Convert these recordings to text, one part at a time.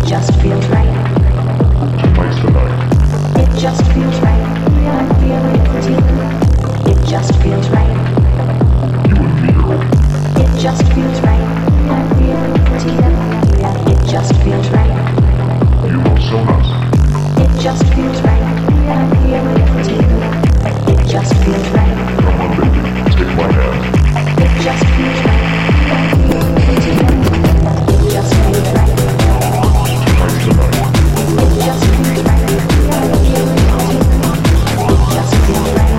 just feels right. Tonight's the night. It just feels right. I'm feeling pretty good. It just feels right. You and me, girl. It just feels right. I'm feeling pretty good. It just feels right. You look so nice. It just feels right. I'm feeling pretty good. It just feels right. Come on, baby, take my hand. It just feels right. I'm feeling pretty good. It just feels right. Tonight's the night. It just feels right. I'm feeling pretty good. It just feels right.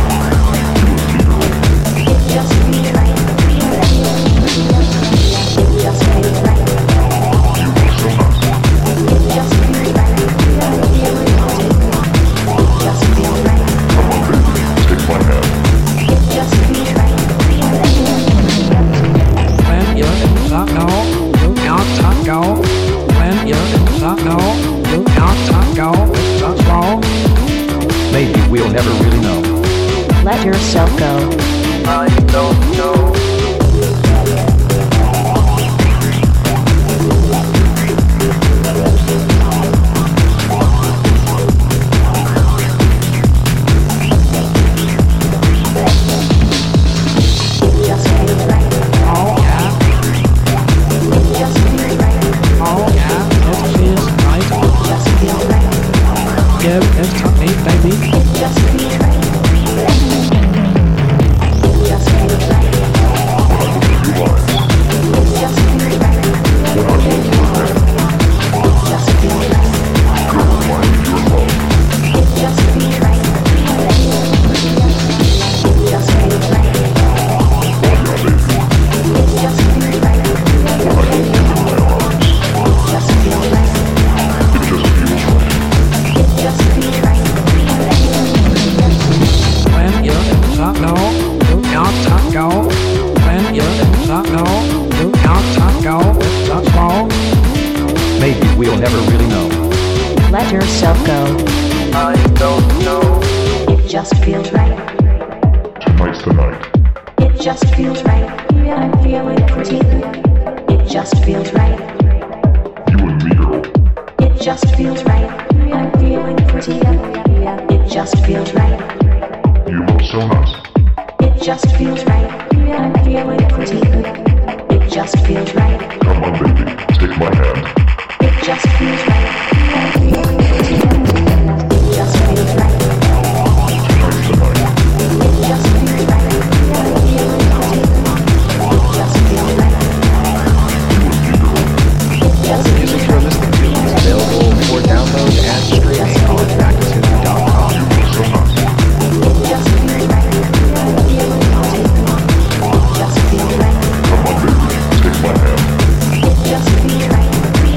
It just feels right. I'm feeling pretty good. It just feels right. You look so nice. It just feels right. I'm feeling pretty good. It just feels right. Come on, baby, take my hand. It just feels right. When you're in the know, you can't go. When you're in the know, you can't go. It's just wrong. Maybe we'll never really know. Let yourself go. I don't know. It just feels right. Oh yeah, It just feels right. oh yeah, it feels right. Just feels right. Give it to me, baby. It just feels right. It just feels right. When I look in your eyes, It just feels right. when I hold your hand, It just feels right. you're reminding me of love. It just feels right. It just feels right. Oh yeah, baby, It just feels right. when I hold you in my arms, It just feels right. it just feels right. It just feels right. When you're in the know, you can't go. When you're in the know, you can't go. It's just wrong. Maybe we'll never really know. Let yourself go. I don't know. It just feels right. Tonight's the night. It just feels right. I'm feeling pretty good. It just feels right. You and me, girl. It just feels right. I'm feeling pretty good. It just feels right. You look so nice. It just feels right. I'm feeling pretty good. It just feels right. Come on, baby, take my hand. It just feels right. I'm feeling pretty good. It just feels right. Tonight's the night. It just feels right. I'm feeling pretty good. It just feels right. It just feels Music you're listening to is available for download and streaming on Magnitude.com. You look so nice. It just feels right. I'm feeling pretty good. It just feels right. Come on, baby, take my hand. It just feels right.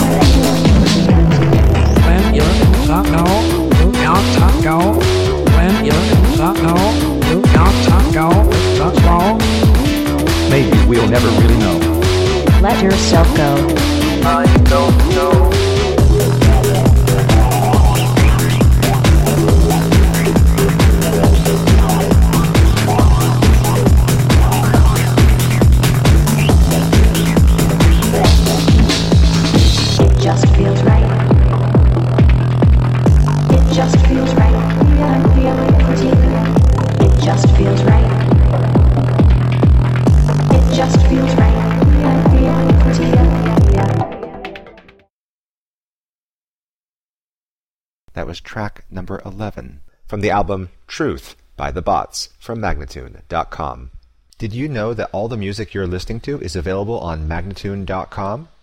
When you're in the know, you can't go. When you're in the know, you can't go. It's just wrong. Maybe we'll never really know. Let yourself go. I don't know. It just feels right. It just feels right. I'm feeling pretty good. It just feels right. It just feels right. I'm feeling pretty good. That was track number 11 from the album Truth by The Bots from Magnatune.com. Did you know that all the music you're listening to is available on Magnatune.com?